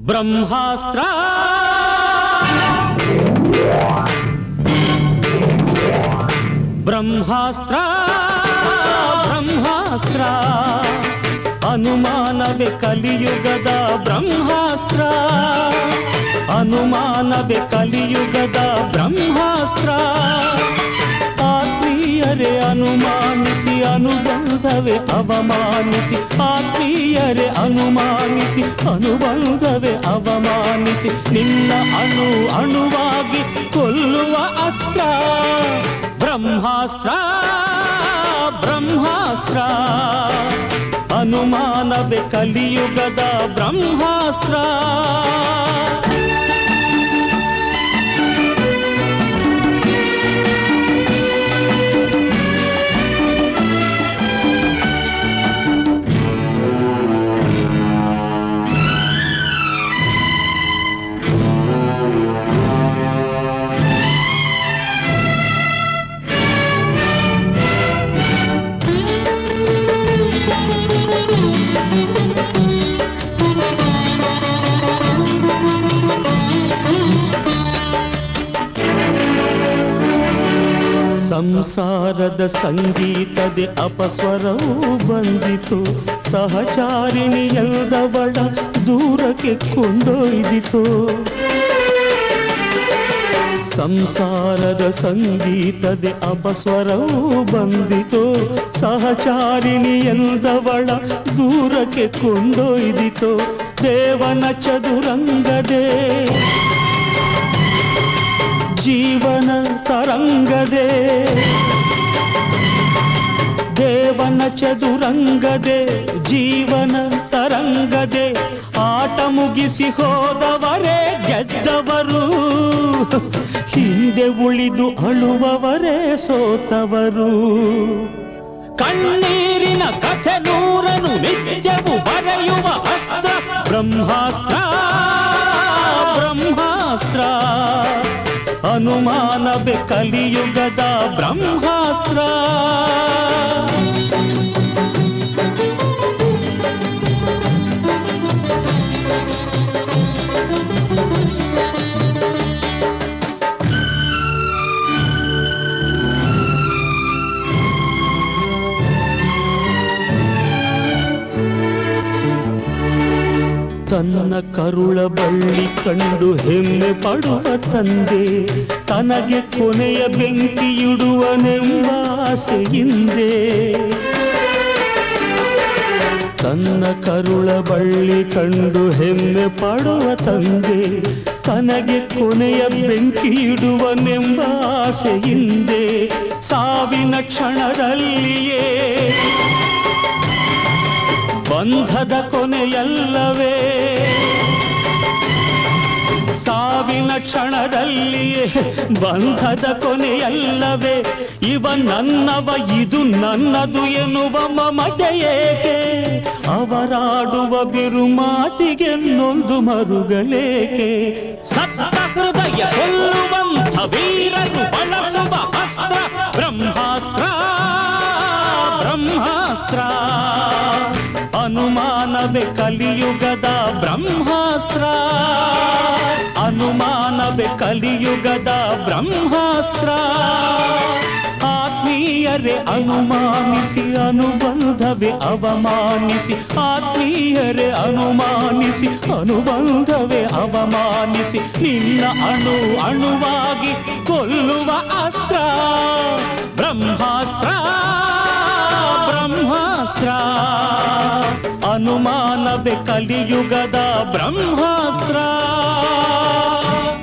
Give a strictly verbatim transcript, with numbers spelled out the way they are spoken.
ಬ್ರಹ್ಮಾಸ್ತ್ರ ಬ್ರಹ್ಮಾಸ್ತ್ರ ಬ್ರಹ್ಮಾಸ್ತ್ರ ಅನುಮಾನವೇ ಕಲಿಯುಗದ ಬ್ರಹ್ಮಾಸ್ತ್ರ ಅನುಮಾನವೇ ಕಲಿಯುಗದ ಬ್ರಹ್ಮಾಸ್ತ್ರ ಆತ್ಮೀಯರೇ ಅನುಮಾನಿಸಿ ಅನುಬಂಧವೇ ಅವಮಾನಿಸಿ ಆತ್ಮೀಯರೇ ಅನುಮಾನಿಸಿ ಅನುಬಂಧವೇ ಅವಮಾನಿಸಿ ನಿನ್ನ ಅಣು ಅಣುವಾಗಿ ಕೊಲ್ಲುವ ಅಸ್ತ್ರ ಬ್ರಹ್ಮಾಸ್ತ್ರ ಬ್ರಹ್ಮಾಸ್ತ್ರ ಅನುಮಾನವೇ ಕಲಿಯುಗದ ಬ್ರಹ್ಮಾಸ್ತ್ರ ಸಂಸಾರದ ಸಂಗೀತದೆ ಅಪಸ್ವರವು ಬಂದಿತು ಸಹಚಾರಿಣಿಯಲ್ಲದವಳ ದೂರಕ್ಕೆ ಕೊಂಡೊಯ್ದಿತು ಸಂಸಾರದ ಸಂಗೀತದೆ ಅಪಸ್ವರವು ಬಂದಿತು ಸಹಚಾರಿಣಿಯಲ್ಲದವಳ ದೂರಕ್ಕೆ ಕೊಂಡೊಯ್ದಿತು ದೇವನ ಚದುರಂಗದೆ ಜೀವನ ತರಂಗದೆ ದೇವನ ಚದುರಂಗದೆ ಜೀವನ ತರಂಗದೆ ಆಟ ಮುಗಿಸಿ ಹೋದವರೇ ಗೆದ್ದವರು ಹಿಂದೆ ಉಳಿದು ಅಳುವವರೇ ಸೋತವರು ಕಣ್ಣೀರಿನ ಕಥೆ ನೂರನು ನಿತ್ಯವೂ ಬರೆಯುವ ಅಸ್ತ್ರ ಬ್ರಹ್ಮಾಸ್ತ್ರ ಬ್ರಹ್ಮಾಸ್ತ್ರ ಅನುಮಾನವೇ ಕಲಿಯುಗದ ಬ್ರಹ್ಮಾಸ್ತ್ರ ತನ್ನ ಕರುಳ ಬಳ್ಳಿ ಕಂಡು ಹೆಮ್ಮೆ ಪಡುವ ತಂದೆ ತನಗೆ ಕೊನೆಯ ಬೆಂಕಿಯಿಡುವನೆಂಬ ಆಸೆಯಿಂದೆ ತನ್ನ ಕರುಳ ಬಳ್ಳಿ ಕಂಡು ಹೆಮ್ಮೆ ಪಡುವ ತಂದೆ ತನಗೆ ಕೊನೆಯ ಬೆಂಕಿಯಿಡುವನೆಂಬ ಆಸೆಯಿಂದೆ ಸಾವಿನ ಕ್ಷಣದಲ್ಲಿಯೇ ಬಂಧದ ಕೊನೆಯಲ್ಲವೇ ಸಾವಿನ ಕ್ಷಣದಲ್ಲಿಯೇ ಬಂಧದ ಕೊನೆಯಲ್ಲವೇ ಇವ ನನ್ನವ ಇದು ನನ್ನದು ಎನ್ನುವ ಮಮತೆ ಏಕೆ ಅವರಾಡುವ ಬಿರುಮಾತಿಗೆ ನೊಂದು ಮರುಗಳೇಕೆ ಸತ್ತ ಹೃದಯ ಕೊಲ್ಲುವಂಥ ವೀರರು ಬಳಸುವ ಅಸ್ತ್ರ ಬ್ರಹ್ಮಾಸ್ತ್ರ ಬ್ರಹ್ಮಾಸ್ತ್ರ ಅನುಮಾನವೇ ಕಲಿಯುಗದ ಬ್ರಹ್ಮಾಸ್ತ್ರ ಅನುಮಾನವೇ ಕಲಿಯುಗದ ಬ್ರಹ್ಮಾಸ್ತ್ರ ಆತ್ಮೀಯರೇ ಅನುಮಾನಿಸಿ ಅನುಬಂಧವೇ ಅವಮಾನಿಸಿ ಆತ್ಮೀಯರೇ ಅನುಮಾನಿಸಿ ಅನುಬಂಧವೇ ಅವಮಾನಿಸಿ ನಿನ್ನ ಅಣು ಅಣುವಾಗಿ ಕೊಲ್ಲುವ ಅಸ್ತ್ರ ಬ್ರಹ್ಮಾಸ್ತ್ರ ಬ್ರಹ್ಮಾಸ್ತ್ರ ಅನುಮಾನವೇ ಕಲಿಯುಗದ ಬ್ರಹ್ಮಾಸ್ತ್ರ